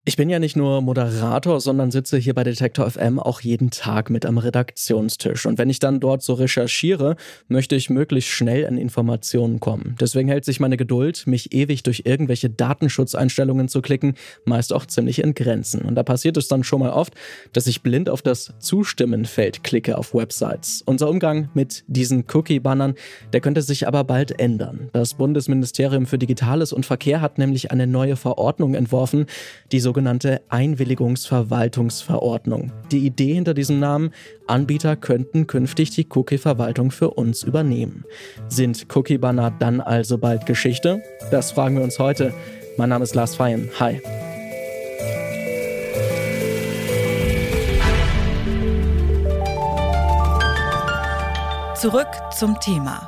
Ich bin ja nicht nur Moderator, sondern sitze hier bei Detektor FM auch jeden Tag mit am Redaktionstisch. Und wenn ich dann dort so recherchiere, möchte ich möglichst schnell an Informationen kommen. Deswegen hält sich meine Geduld, mich ewig durch irgendwelche Datenschutzeinstellungen zu klicken, meist auch ziemlich in Grenzen. Und da passiert es dann schon mal oft, dass ich blind auf das Zustimmen-Feld klicke auf Websites. Unser Umgang mit diesen Cookie-Bannern, der könnte sich aber bald ändern. Das Bundesministerium für Digitales und Verkehr hat nämlich eine neue Verordnung entworfen, die sogenannte Einwilligungsverwaltungsverordnung. Die Idee hinter diesem Namen: Anbieter könnten künftig die Cookie-Verwaltung für uns übernehmen. Sind Cookie-Banner dann also bald Geschichte? Das fragen wir uns heute. Mein Name ist Lars Feyen. Hi. Zurück zum Thema.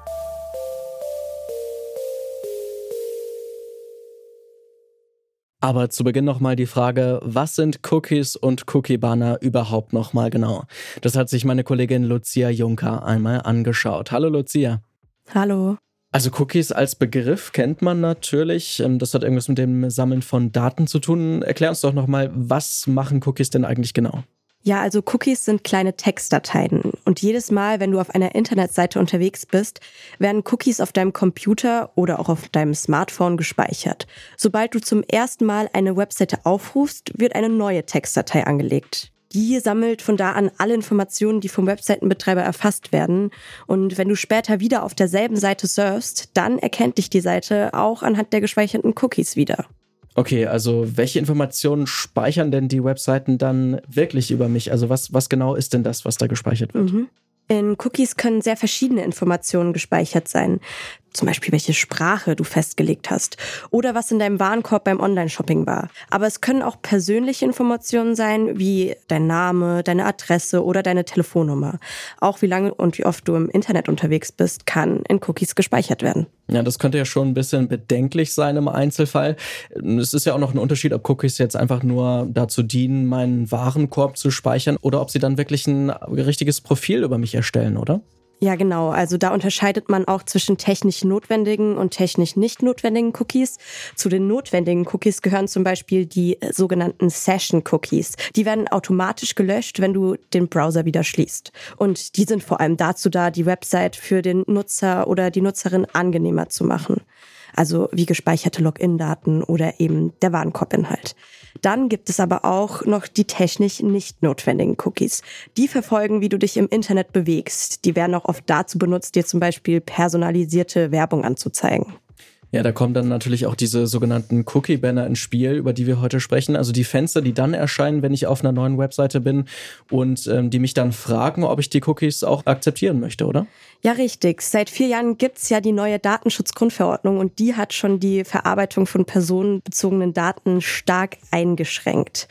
Aber zu Beginn nochmal die Frage, was sind Cookies und Cookie-Banner überhaupt nochmal genau? Das hat sich meine Kollegin Lucia Juncker einmal angeschaut. Hallo Lucia. Hallo. Also Cookies als Begriff kennt man natürlich. Das hat irgendwas mit dem Sammeln von Daten zu tun. Erklär uns doch nochmal, was machen Cookies denn eigentlich genau? Ja, also Cookies sind kleine Textdateien und jedes Mal, wenn du auf einer Internetseite unterwegs bist, werden Cookies auf deinem Computer oder auch auf deinem Smartphone gespeichert. Sobald du zum ersten Mal eine Webseite aufrufst, wird eine neue Textdatei angelegt. Die sammelt von da an alle Informationen, die vom Webseitenbetreiber erfasst werden. Und wenn du später wieder auf derselben Seite surfst, dann erkennt dich die Seite auch anhand der gespeicherten Cookies wieder. Okay, also welche Informationen speichern denn die Webseiten dann wirklich über mich? Also was genau ist denn das, was da gespeichert wird? In Cookies können sehr verschiedene Informationen gespeichert sein. Zum Beispiel, welche Sprache du festgelegt hast oder was in deinem Warenkorb beim Online-Shopping war. Aber es können auch persönliche Informationen sein, wie dein Name, deine Adresse oder deine Telefonnummer. Auch wie lange und wie oft du im Internet unterwegs bist, kann in Cookies gespeichert werden. Ja, das könnte ja schon ein bisschen bedenklich sein im Einzelfall. Es ist ja auch noch ein Unterschied, ob Cookies jetzt einfach nur dazu dienen, meinen Warenkorb zu speichern oder ob sie dann wirklich ein richtiges Profil über mich erstellen, oder? Ja, genau. Also da unterscheidet man auch zwischen technisch notwendigen und technisch nicht notwendigen Cookies. Zu den notwendigen Cookies gehören zum Beispiel die sogenannten Session-Cookies. Die werden automatisch gelöscht, wenn du den Browser wieder schließt. Und die sind vor allem dazu da, die Website für den Nutzer oder die Nutzerin angenehmer zu machen. Also wie gespeicherte Login-Daten oder eben der Warenkorbinhalt. Dann gibt es aber auch noch die technisch nicht notwendigen Cookies. Die verfolgen, wie du dich im Internet bewegst. Die werden auch oft dazu benutzt, dir zum Beispiel personalisierte Werbung anzuzeigen. Ja, da kommen dann natürlich auch diese sogenannten Cookie-Banner ins Spiel, über die wir heute sprechen. Also die Fenster, die dann erscheinen, wenn ich auf einer neuen Webseite bin und die mich dann fragen, ob ich die Cookies auch akzeptieren möchte, oder? Ja, richtig. Seit 4 Jahren gibt's ja die neue Datenschutzgrundverordnung und die hat schon die Verarbeitung von personenbezogenen Daten stark eingeschränkt.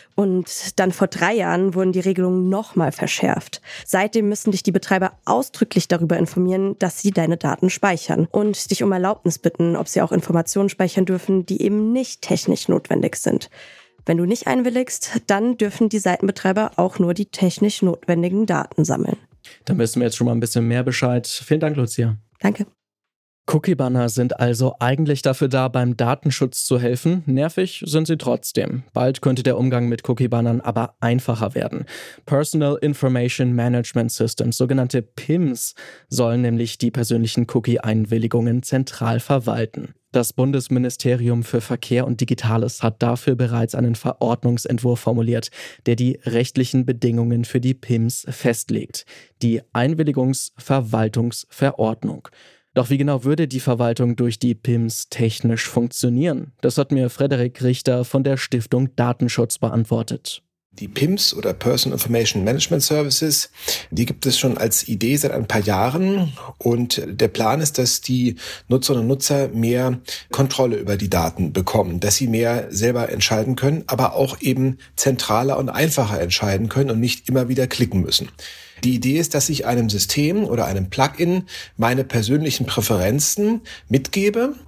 Und dann vor 3 Jahren wurden die Regelungen nochmal verschärft. Seitdem müssen dich die Betreiber ausdrücklich darüber informieren, dass sie deine Daten speichern und dich um Erlaubnis bitten, ob sie auch Informationen speichern dürfen, die eben nicht technisch notwendig sind. Wenn du nicht einwilligst, dann dürfen die Seitenbetreiber auch nur die technisch notwendigen Daten sammeln. Dann wissen wir jetzt schon mal ein bisschen mehr Bescheid. Vielen Dank, Lucia. Danke. Cookie-Banner sind also eigentlich dafür da, beim Datenschutz zu helfen. Nervig sind sie trotzdem. Bald könnte der Umgang mit Cookie-Bannern aber einfacher werden. Personal Information Management Systems, sogenannte PIMs, sollen nämlich die persönlichen Cookie-Einwilligungen zentral verwalten. Das Bundesministerium für Verkehr und Digitales hat dafür bereits einen Verordnungsentwurf formuliert, der die rechtlichen Bedingungen für die PIMs festlegt. Die Einwilligungsverwaltungsverordnung. Doch wie genau würde die Verwaltung durch die PIMs technisch funktionieren? Das hat mir Frederik Richter von der Stiftung Datenschutz beantwortet. Die PIMs oder Personal Information Management Services, die gibt es schon als Idee seit ein paar Jahren und der Plan ist, dass die Nutzerinnen und Nutzer mehr Kontrolle über die Daten bekommen, dass sie mehr selber entscheiden können, aber auch eben zentraler und einfacher entscheiden können und nicht immer wieder klicken müssen. Die Idee ist, dass ich einem System oder einem Plugin meine persönlichen Präferenzen mitgebe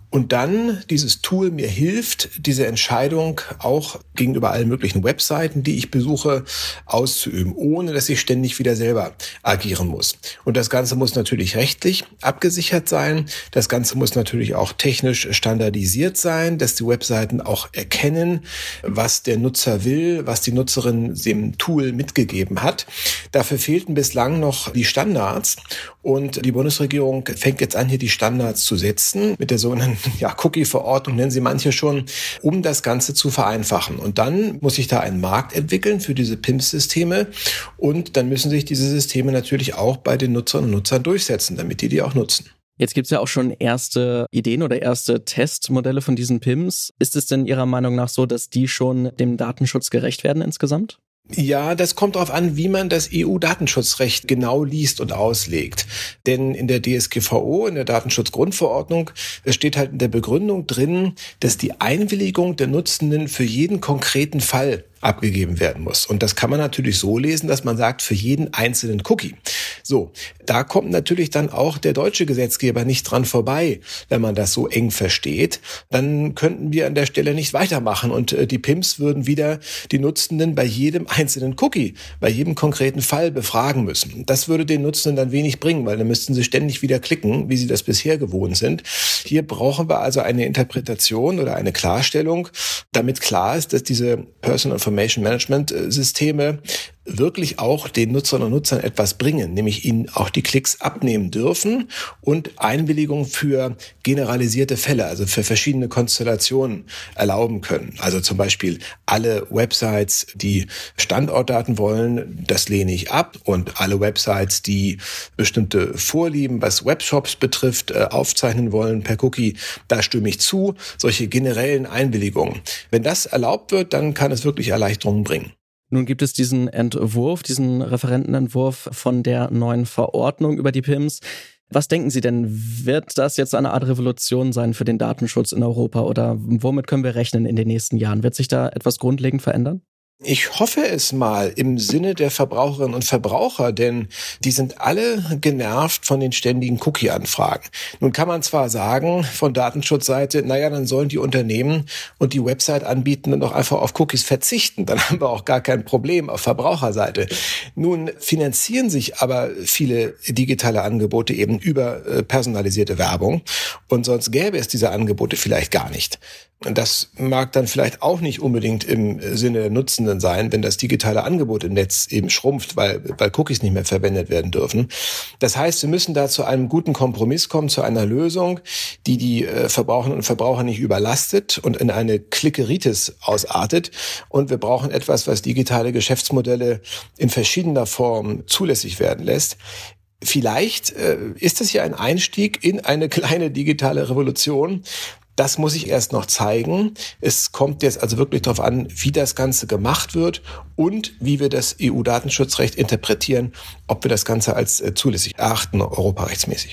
und dann dieses Tool mir hilft, diese Entscheidung auch gegenüber allen möglichen Webseiten, die ich besuche, auszuüben, ohne dass ich ständig wieder selber agieren muss. Und das Ganze muss natürlich rechtlich abgesichert sein. Das Ganze muss natürlich auch technisch standardisiert sein, dass die Webseiten auch erkennen, was der Nutzer will, was die Nutzerin dem Tool mitgegeben hat. Dafür fehlten bislang noch die Standards. Und die Bundesregierung fängt jetzt an, hier die Standards zu setzen, mit der sogenannten Cookie-Verordnung, nennen sie manche schon, um das Ganze zu vereinfachen. Und dann muss sich da ein Markt entwickeln für diese PIMS-Systeme. Und dann müssen sich diese Systeme natürlich auch bei den Nutzerinnen und Nutzern durchsetzen, damit die auch nutzen. Jetzt gibt es ja auch schon erste Ideen oder erste Testmodelle von diesen PIMS. Ist es denn Ihrer Meinung nach so, dass die schon dem Datenschutz gerecht werden insgesamt? Ja, das kommt darauf an, wie man das EU-Datenschutzrecht genau liest und auslegt. Denn in der DSGVO, in der Datenschutzgrundverordnung, steht halt in der Begründung drin, dass die Einwilligung der Nutzenden für jeden konkreten Fall abgegeben werden muss. Und das kann man natürlich so lesen, dass man sagt, für jeden einzelnen Cookie. So, da kommt natürlich dann auch der deutsche Gesetzgeber nicht dran vorbei, wenn man das so eng versteht. Dann könnten wir an der Stelle nicht weitermachen und die PIMS würden wieder die Nutzenden bei jedem einzelnen Cookie, bei jedem konkreten Fall befragen müssen. Das würde den Nutzenden dann wenig bringen, weil dann müssten sie ständig wieder klicken, wie sie das bisher gewohnt sind. Hier brauchen wir also eine Interpretation oder eine Klarstellung, damit klar ist, dass diese Personal Information Management Systeme wirklich auch den Nutzerinnen und Nutzern etwas bringen, nämlich ihnen auch die Klicks abnehmen dürfen und Einwilligung für generalisierte Fälle, also für verschiedene Konstellationen erlauben können. Also zum Beispiel alle Websites, die Standortdaten wollen, das lehne ich ab, und alle Websites, die bestimmte Vorlieben, was Webshops betrifft, aufzeichnen wollen per Cookie, da stimme ich zu. Solche generellen Einwilligungen. Wenn das erlaubt wird, dann kann es wirklich Erleichterungen bringen. Nun gibt es diesen Entwurf, diesen Referentenentwurf von der neuen Verordnung über die PIMS. Was denken Sie denn, wird das jetzt eine Art Revolution sein für den Datenschutz in Europa, oder womit können wir rechnen in den nächsten Jahren? Wird sich da etwas grundlegend verändern? Ich hoffe es mal im Sinne der Verbraucherinnen und Verbraucher, denn die sind alle genervt von den ständigen Cookie-Anfragen. Nun kann man zwar sagen von Datenschutzseite, dann sollen die Unternehmen und die Website-Anbietenden doch einfach auf Cookies verzichten. Dann haben wir auch gar kein Problem auf Verbraucherseite. Nun finanzieren sich aber viele digitale Angebote eben über personalisierte Werbung, und sonst gäbe es diese Angebote vielleicht gar nicht. Und das mag dann vielleicht auch nicht unbedingt im Sinne der Nutzenden sein, wenn das digitale Angebot im Netz eben schrumpft, weil Cookies nicht mehr verwendet werden dürfen. Das heißt, wir müssen da zu einem guten Kompromiss kommen, zu einer Lösung, die Verbraucherinnen und Verbraucher nicht überlastet und in eine Klickeritis ausartet. Und wir brauchen etwas, was digitale Geschäftsmodelle in verschiedener Form zulässig werden lässt. Vielleicht ist es ja ein Einstieg in eine kleine digitale Revolution. Das muss ich erst noch zeigen. Es kommt jetzt also wirklich darauf an, wie das Ganze gemacht wird und wie wir das EU-Datenschutzrecht interpretieren, ob wir das Ganze als zulässig erachten, europarechtsmäßig.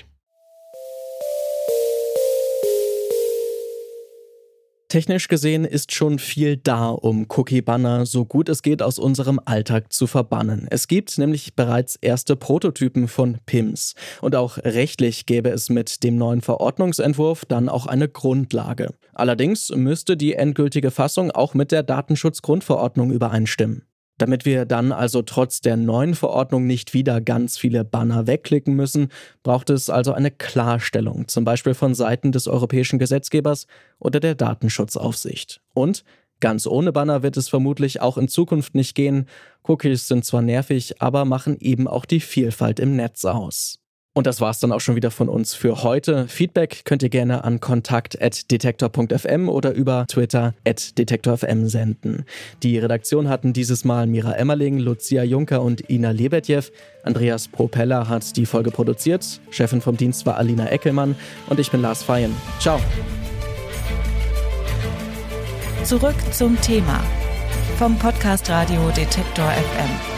Technisch gesehen ist schon viel da, um Cookie-Banner so gut es geht aus unserem Alltag zu verbannen. Es gibt nämlich bereits erste Prototypen von PIMS. Und auch rechtlich gäbe es mit dem neuen Verordnungsentwurf dann auch eine Grundlage. Allerdings müsste die endgültige Fassung auch mit der Datenschutzgrundverordnung übereinstimmen. Damit wir dann also trotz der neuen Verordnung nicht wieder ganz viele Banner wegklicken müssen, braucht es also eine Klarstellung, zum Beispiel von Seiten des europäischen Gesetzgebers oder der Datenschutzaufsicht. Und ganz ohne Banner wird es vermutlich auch in Zukunft nicht gehen. Cookies sind zwar nervig, aber machen eben auch die Vielfalt im Netz aus. Und das war's dann auch schon wieder von uns für heute. Feedback könnt ihr gerne an kontakt@detektor.fm oder über Twitter @detektorfm senden. Die Redaktion hatten dieses Mal Mira Emmerling, Lucia Juncker und Ina Lebedjew. Andreas Propeller hat die Folge produziert. Chefin vom Dienst war Alina Eckelmann und ich bin Lars Feyen. Ciao. Zurück zum Thema vom Podcast Radio Detektor FM.